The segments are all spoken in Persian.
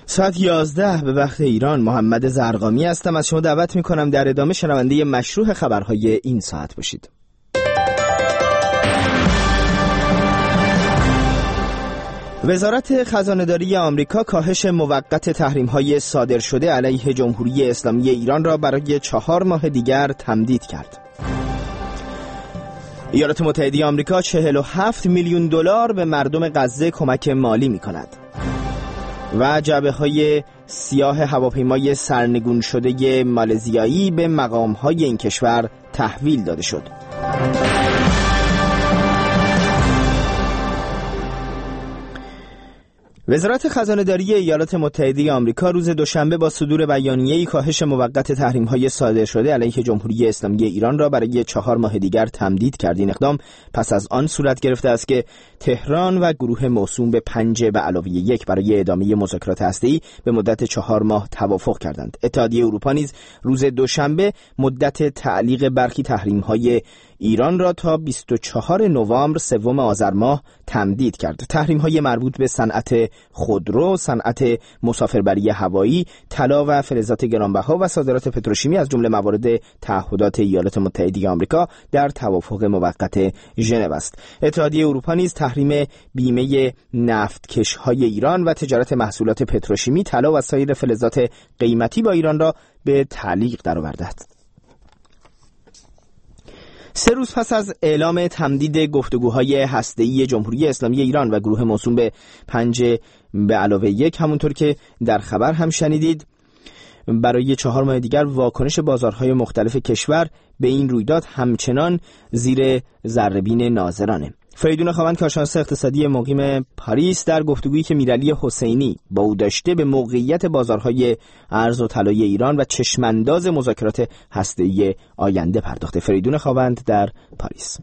ساعت 11 به وقت ایران. محمد زرقامی هستم. از شما دعوت میکنم در ادامه شنونده مشروع خبرهای این ساعت باشید. وزارت خزانه‌داری آمریکا کاهش موقت تحریم‌های صادر شده علیه جمهوری اسلامی ایران را برای 4 ماه دیگر تمدید کرد. ایالات متحده آمریکا 47 میلیون دلار به مردم غزه کمک مالی می‌کند. و جعبه‌های سیاه هواپیمای سرنگون شده مالزیایی به مقام‌های این کشور تحویل داده شد. وزارت خزانه‌داری ایالات متحده آمریکا روز دوشنبه با صدور بیانیه‌ای کاهش موقت تحریم‌های صادر شده علیه جمهوری اسلامی ایران را برای 4 ماه دیگر تمدید کرد. این اقدام پس از آن صورت گرفته است که تهران و گروه موسوم به 5+1 برای ادامه مذاکرات هسته‌ای به مدت 4 ماه توافق کردند. اتحادیه اروپا نیز روز دوشنبه مدت تعلیق برخی تحریم‌های ایران را تا 24 نوامبر سوم آذر ماه تمدید کرد. تحریم‌های مربوط به صنعت خودرو، صنعت مسافربری هوایی، طلا و فلزات گرانبها و صادرات پتروشیمی از جمله موارد تعهدات ایالات متحده آمریکا در توافق موقت ژنو است. اتحادیه اروپا نیز تحریم بیمه نفتکش‌های ایران و تجارت محصولات پتروشیمی، طلا و سایر فلزات قیمتی با ایران را به تعلیق درآورده است. 3 روز پس از اعلام تمدید گفتگوهای هسته‌ای جمهوری اسلامی ایران و گروه موسوم به 5+1 همونطور که در خبر هم شنیدید، برای 4 ماه دیگر واکنش بازارهای مختلف کشور به این رویداد همچنان زیر ذره‌بین ناظرانه. فریدون خاوند، کارشناس اقتصادی مقیم پاریس، در گفتگویی که میرعلی حسینی با او داشته به موقعیت بازارهای ارز و طلای ایران و چشمانداز مذاکرات هسته‌ای آینده پرداخته. فریدون خاوند در پاریس: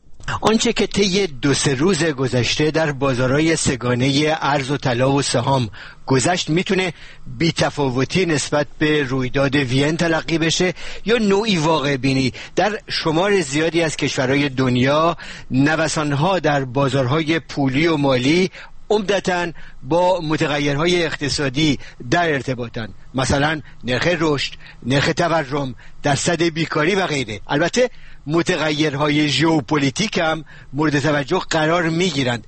آنچه که طی 2-3 روز گذشته در بازارهای سگانه ارز و طلا و سهام گذشت میتونه بی‌تفاوتی نسبت به رویداد وین تلقی بشه یا نوعی واقع بینی. در شمار زیادی از کشورهای دنیا نوسانها در بازارهای پولی و مالی عمدتاً با متغیرهای اقتصادی در ارتباطن، مثلا نرخ رشد، نرخ تورم، درصد بیکاری و غیره. البته متغیرهای ژئوپلیتیک هم مورد توجه قرار میگیرند.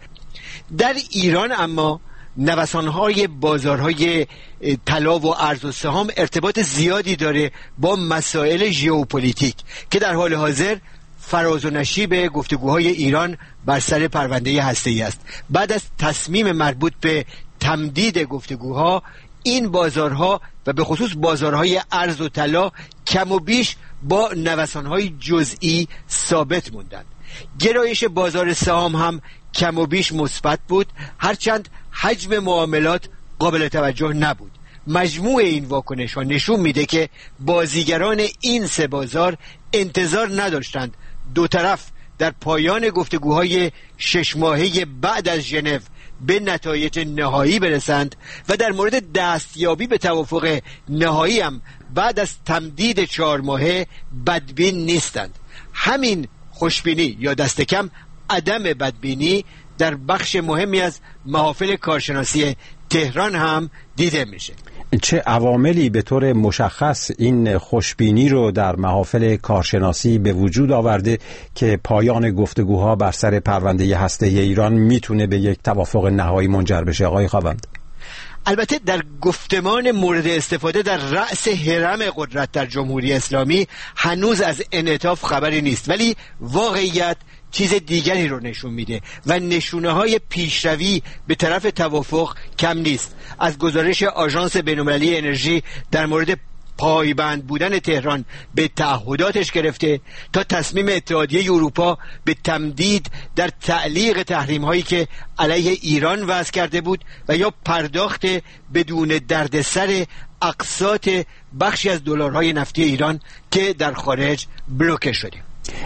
در ایران اما نوسانهای بازارهای طلا و ارز و سهام ارتباط زیادی داره با مسائل ژئوپلیتیک که در حال حاضر فراز و نشیب گفتگوهای ایران بر سر پرونده هسته‌ای است. بعد از تصمیم مربوط به تمدید گفتگوها، این بازارها و به خصوص بازارهای ارز و طلا کم و بیش با نوسانهای جزئی ثابت موندند. گرایش بازار سهام هم کم و بیش مثبت بود، هرچند حجم معاملات قابل توجه نبود. مجموع این واکنش‌ها نشون میده که بازیگران این 3 بازار انتظار نداشتند دو طرف در پایان گفتگوهای 6 ماهه بعد از ژنو به نتایج نهایی برسند و در مورد دستیابی به توافق نهایی هم بعد از تمدید 4 ماهه بدبین نیستند. همین خوشبینی یا دست کم عدم بدبینی در بخش مهمی از محافل کارشناسی تهران هم دیده میشه. چه عواملی به طور مشخص این خوشبینی رو در محافل کارشناسی به وجود آورده که پایان گفتگوها بر سر پرونده هسته‌ای ایران میتونه به یک توافق نهایی منجر بشه؟ آقای خاوند، البته در گفتمان مورد استفاده در رأس هرم قدرت در جمهوری اسلامی هنوز از انعطاف خبری نیست، ولی واقعیت چیز دیگری رو نشون میده و نشونه های پیشروی به طرف توافق کم نیست. از گزارش آژانس بین‌المللی انرژی در مورد پایبند بودن تهران به تعهداتش گرفته تا تصمیم اتحادیه اروپا به تمدید در تعلیق تحریم هایی که علیه ایران وضع کرده بود و یا پرداخت بدون دردسر اقساط بخشی از دلارهای نفتی ایران که در خارج بلوکه شده.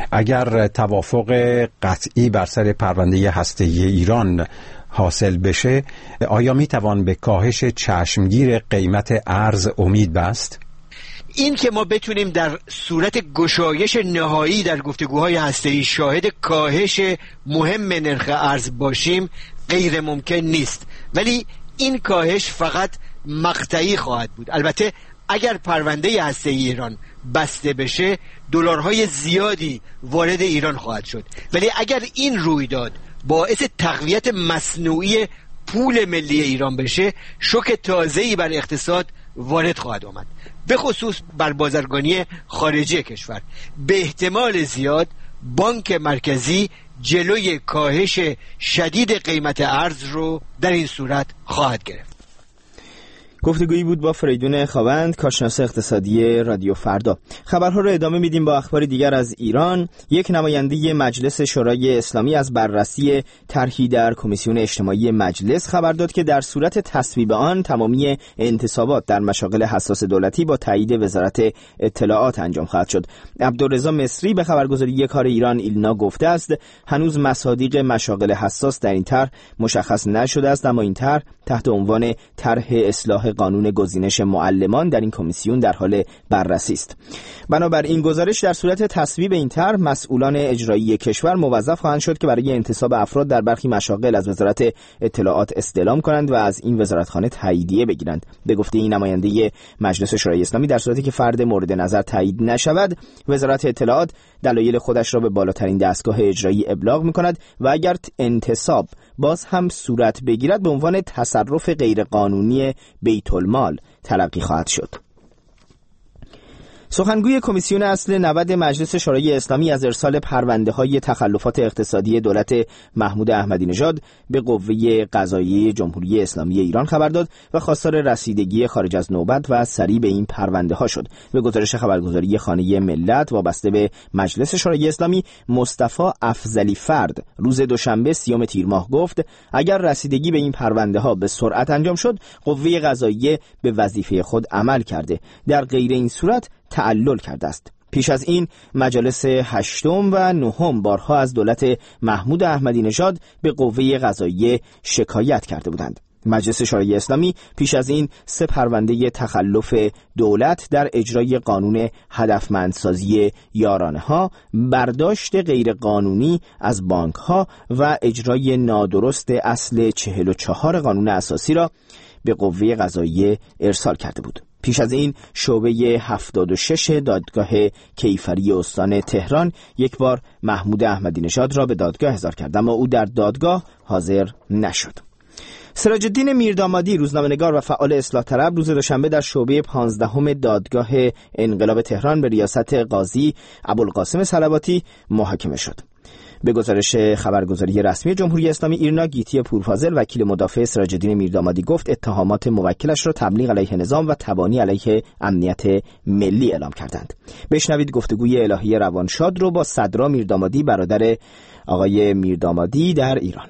اگر توافق قطعی بر سر پرونده هسته‌ای ایران حاصل بشه، آیا میتوان به کاهش چشمگیر قیمت ارز امید بست؟ این که ما بتونیم در صورت گشایش نهایی در گفتگوهای هسته‌ای شاهد کاهش مهم نرخ ارز باشیم غیر ممکن نیست، ولی این کاهش فقط مقطعی خواهد بود. البته اگر پرونده هسته ایران بسته بشه دلارهای زیادی وارد ایران خواهد شد، ولی اگر این رویداد باعث تقویت مصنوعی پول ملی ایران بشه شوک تازه‌ای بر اقتصاد وارد خواهد آمد، به خصوص بر بازرگانی خارجی کشور. به احتمال زیاد بانک مرکزی جلوی کاهش شدید قیمت ارز رو در این صورت خواهد گرفت. گفتگویی بود با فریدون خاوند، کارشناس اقتصادی رادیو فردا. خبرها رو ادامه میدیم با اخبار دیگر از ایران. یک نماینده مجلس شورای اسلامی از بررسی طرحی در کمیسیون اجتماعی مجلس خبر داد که در صورت تصویب آن تمامی انتصابات در مشاغل حساس دولتی با تایید وزارت اطلاعات انجام خواهد شد. عبدالرضا مصری به خبرگزاری کار ایران ایلنا گفته است هنوز مصادیق مشاغل حساس در این طرح مشخص نشده است، اما این طرح تحت عنوان طرح اصلاح قانون گزینش معلمان در این کمیسیون در حال بررسی است. بنابراین گزارش در صورت تصویب این طرح مسئولان اجرایی کشور موظف خواهند شد که برای انتصاب افراد در برخی مشاغل از وزارت اطلاعات استعلام کنند و از این وزارتخانه تاییدیه بگیرند. به گفته این نماینده مجلس شورای اسلامی در صورتی که فرد مورد نظر تایید نشود وزارت اطلاعات دلایل خودش را به بالاترین دستگاه اجرایی ابلاغ می‌کند و اگر انتصاب باز هم صورت بگیرد به عنوان تصرف غیرقانونی بیت المال تلقی خواهد شد. سخنگوی کمیسیون اصل 90 مجلس شورای اسلامی از ارسال پرونده‌های تخلفات اقتصادی دولت محمود احمدی نژاد به قوه قضاییه جمهوری اسلامی ایران خبر داد و خواستار رسیدگی خارج از نوبت و سریع به این پرونده‌ها شد. به گزارش خبرگزاری خانه ملت وابسته به مجلس شورای اسلامی، مصطفی افضلی فرد روز دوشنبه 30 تیر ماه گفت اگر رسیدگی به این پرونده‌ها به سرعت انجام شد قوه قضاییه به وظیفه خود عمل کرده، در غیر این صورت تعلل کرده است. پیش از این مجالس 8 و 9 بارها از دولت محمود احمدی نژاد به قوه قضاییه شکایت کرده بودند. مجلس شورای اسلامی پیش از این 3 پرونده تخلف دولت در اجرای قانون هدفمندسازی یارانه‌ها، برداشت غیرقانونی از بانک‌ها و اجرای نادرست اصل 44 قانون اساسی را به قوه قضاییه ارسال کرده بود. پیش از این شعبه 76 دادگاه کیفری استان تهران یک بار محمود احمدی نژاد را به دادگاه احضار کرد، اما او در دادگاه حاضر نشد. سراج الدین میردامادی، روزنامه‌نگار و فعال اصلاح طلب، روز دوشنبه در شعبه 15 دادگاه انقلاب تهران به ریاست قاضی ابوالقاسم صلواتی محاکمه شد. به گزارش خبرگزاری رسمی جمهوری اسلامی ایرنا، گیتی پورفاضل وکیل مدافع سراج الدین میردامادی گفت اتهامات موکلش را تبلیغ علیه نظام و تبانی علیه امنیت ملی اعلام کردند. بشنوید گفتگوی الهی روانشاد رو با صدرا میردامادی، برادر آقای میردامادی در ایران.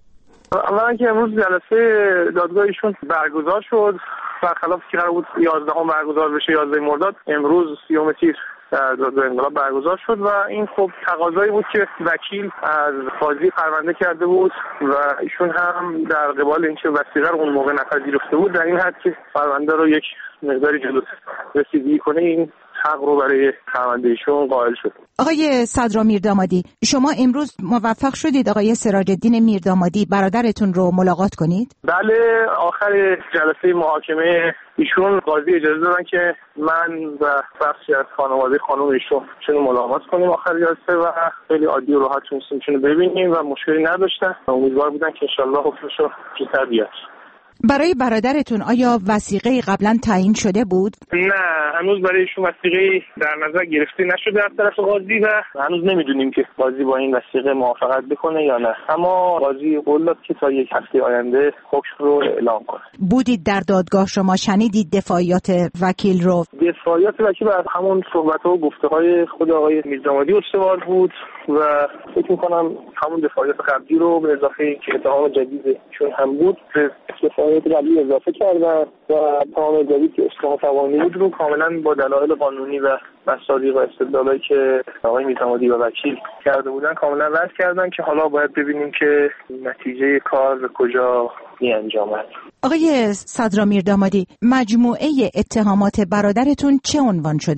اولا که امروز جلسه دادگاه ایشون برگزار شد، برخلاف که قرار بود 11 برگزار بشه 11 مرداد، امروز 30 تیر در دادگاه انقلاب برگزار شد و این خب تقاضایی بود که وکیل از قاضی پرونده کرده بود و ایشون هم در قبال اینکه وثیقه رو اون موقع نپذیرفته بود در این حد که پرونده رو یک مقداری جلو رسیدگی کنه این حق رو برای پرونده ایشون قائل شد. آقای صدرا میردامادی، شما امروز موفق شدید آقای سراج الدین میردامادی برادرتون رو ملاقات کنید؟ بله، آخر جلسه محاکمه ایشون قاضی اجازه دادن که من و بخشی از خانواده خانم ایشون چون ملاقات کنیم آخر جلسه و خیلی عادی و راحت تونستیم ببینیم و مشکلی نداشتن. امیدوار بودن که انشالله حکمش رو زودتر بیاد. برای برادرتون آیا وثیقه قبلا تعیین شده بود؟ نه، هنوز برای ایشون وثیقه در نظر گرفته نشده از طرف قاضی و هنوز نمیدونیم که قاضی با این وثیقه موافقت بکنه یا نه، اما قاضی قول داد که تا یک هفته آینده حکم رو اعلام کنه. بودید در دادگاه، شما شنیدید دفاعیات وکیل رو؟ دفاعیات وکیل از همون صحبت‌ها و گفته‌های خود آقای میردامادی استوار بود و فکر می‌کنم همون دفاعیات قبلی رو به اضافه اینکه اتهام جدیدشون هم بود به دفاعیات قبلی اضافه کردن و اتهام جدید که اصلاح توانی بود رو کاملا با دلایل قانونی و مصادیق و استدلالایی که آقای میردامادی و وکیل کرده بودن کاملا رد کردن که حالا باید ببینیم که نتیجه کار به کجا می‌انجامد. آقای صدرا میردامادی، مجموعه اتهامات برادرتون چه عنوان شده؟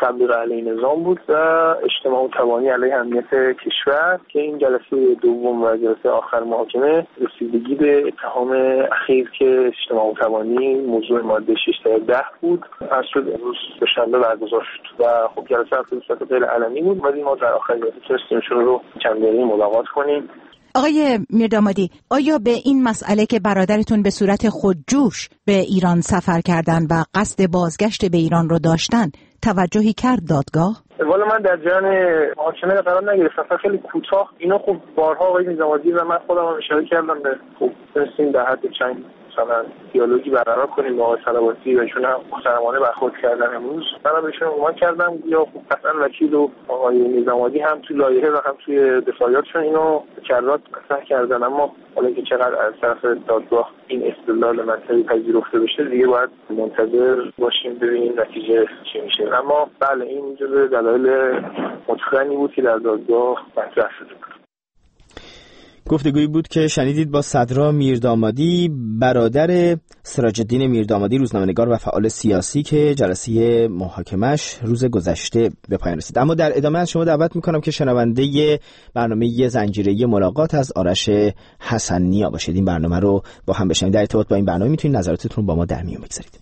تبلیغ علیه نظام بود و اجتماع تبانی علیه امنیت کشور که این جلسه دوم و جلسه آخر محاکمه رسیدگی به اتهام اخیر که اجتماع تبانی موضوع ماده 6-10 بود از شد امروز دوشنبه برگزار شد و خب جلسه به صورت غیر علنی بود. ولی ما در آخر جلسه تونستیم رو چند دقیقه ملاقات کنیم. آقای میردامادی، آیا به این مسئله که برادرتون به صورت خودجوش به ایران سفر کردن و قصد بازگشت به ایران رو داشتن توجهی کرد دادگاه؟ والا من در جریان محاکمه قرار نگرفتم، خیلی کوتاه اینو خب بارها آقای میردامادی و من خودم هم اشاره کردم به خب تونستیم در حد چند مثلا دیالوگی برقرار کنیم با آقای صلواتی و ایشون هم محترمانه برخورد کردن. امروز منم بهشون عنوان کردم یا خب قطعا وکیل و آقای میردامادی هم توی لایحه و هم توی دفاعیاتشون اینو کرات مطرح کردن، اما حالا که چقدر از طرف دادگاه این استدلال منطقی پذیرفته بشه دیگه باید منتظر باشیم ببینیم نتیجه چی میشه. اما بله این جزء دلایل متقنی بود که در دادگاه مطرح شده بود. گفتگویی بود که شنیدید با صدرا میردامادی، برادر سراج الدین میردامادی، روزنامه‌نگار و فعال سیاسی که جلسه محاکمش روز گذشته به پایان رسید. اما در ادامه از شما دعوت میکنم که شنونده برنامه زنجیره ملاقات از آرش حسن‌نیا باشید. این برنامه رو با هم بشنوید. در ارتباط با این برنامه میتونید نظراتتون رو با ما در میون بگذارید.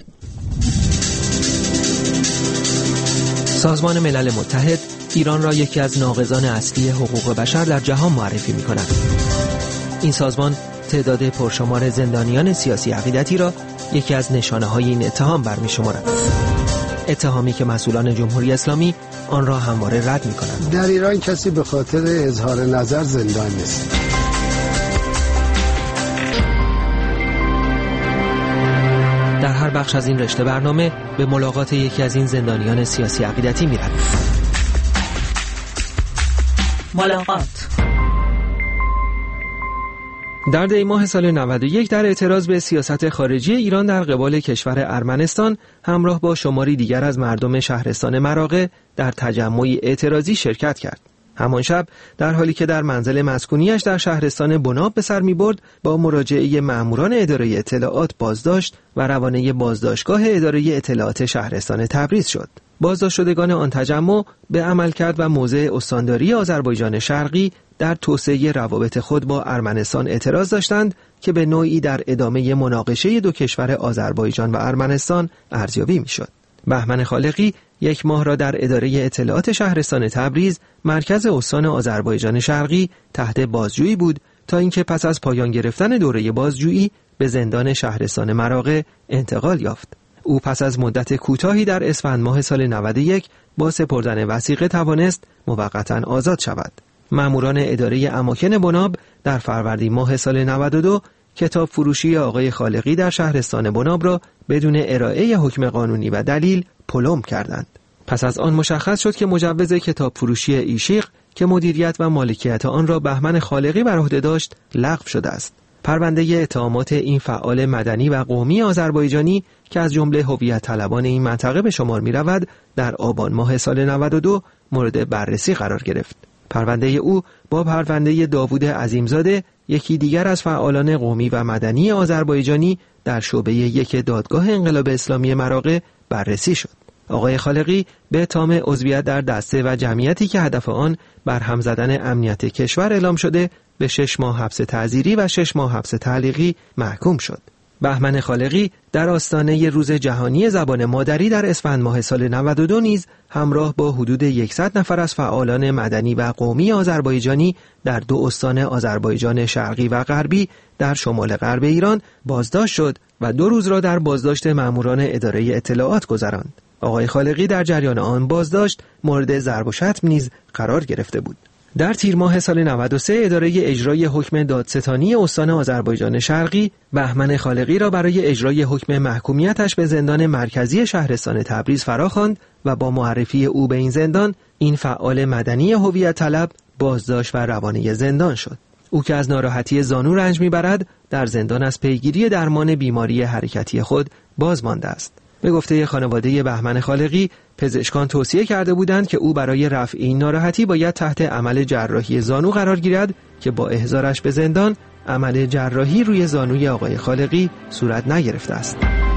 سازمان ملل متحد ایران را یکی از ناقضان اصلی حقوق بشر در جهان معرفی می‌کند. این سازمان تعداد پرشمار زندانیان سیاسی عقیدتی را یکی از نشانه‌های این اتهام برمی‌شمارد. اتهامی که مسئولان جمهوری اسلامی آن را همواره رد می‌کنند. در ایران کسی به خاطر اظهار نظر زندان نیست. در هر بخش از این رشته برنامه به ملاقات یکی از این زندانیان سیاسی عقیدتی می‌رویم. ملاقات. در دی ماه سال 91 در اعتراض به سیاست خارجی ایران در قبال کشور ارمنستان همراه با شماری دیگر از مردم شهرستان مراغه در تجمعی اعتراضی شرکت کرد. همان شب در حالی که در منزل مسکونیش در شهرستان بناب به سر می‌برد با مراجعه مأموران اداره اطلاعات بازداشت و روانه بازداشتگاه اداره اطلاعات شهرستان تبریز شد. بازداشت شدگان آن تجمع به عملکرد و موضع استانداری آذربایجان شرقی در توسعه روابط خود با ارمنستان اعتراض داشتند که به نوعی در ادامه مناقشه دو کشور آذربایجان و ارمنستان ارزیابی می‌شد. بهمن خالقی یک ماه را در اداره اطلاعات شهرستان تبریز مرکز استان آذربایجان شرقی تحت بازجویی بود تا اینکه پس از پایان گرفتن دوره بازجویی به زندان شهرستان مراغه انتقال یافت. او پس از مدت کوتاهی در اسفند ماه سال 91 با سپردن وثیقه توانست موقتا آزاد شود. ماموران اداره اماکن بناب در فروردین ماه سال 92 کتاب فروشی آقای خالقی در شهرستان بناب را بدون ارائه حکم قانونی و دلیل پلم کردند. پس از آن مشخص شد که مجوز کتاب فروشی ایشیق که مدیریت و مالکیت آن را بهمن خالقی بر عهده داشت لغو شده است. پرونده اتهامات این فعال مدنی و قومی آذربایجانی که از جمله هویت طلبان این منطقه به شمار می رود در آبان ماه سال 92 مورد بررسی قرار گرفت. پرونده او با پرونده داوود عظیمزاده یکی دیگر از فعالان قومی و مدنی آذربایجانی در شعبه یک دادگاه انقلاب اسلامی مراغه بررسی شد. آقای خالقی به اتهام عضویت در دسته و جمعیتی که هدف آن برهم زدن امنیت کشور اعلام شده به 6 ماه حبس تعزیری و 6 ماه حبس تعلیقی محکوم شد. بهمن خالقی در آستانه روز جهانی زبان مادری در اسفند ماه سال 92 نیز همراه با حدود 100 نفر از فعالان مدنی و قومی آذربایجانی در 2 استان آذربایجان شرقی و غربی در شمال غرب ایران بازداشت شد و 2 روز را در بازداشت ماموران اداره اطلاعات گذراند. آقای خالقی در جریان آن بازداشت مورد ضرب و شتم نیز قرار گرفته بود. در تیر ماه سال 93 اداره اجرای حکم دادستانی استان آذربایجان شرقی بهمن خالقی را برای اجرای حکم محکومیتش به زندان مرکزی شهرستان تبریز فراخواند و با معرفی او به این زندان این فعال مدنی هویت طلب بازداشت و روانه زندان شد. او که از ناراحتی زانو رنج میبرد در زندان از پیگیری درمان بیماری حرکتی خود باز مانده است. به گفته خانواده بهمن خالقی پزشکان توصیه کرده بودند که او برای رفع این ناراحتی باید تحت عمل جراحی زانو قرار گیرد که با احضارش به زندان عمل جراحی روی زانوی آقای خالقی صورت نگرفته است.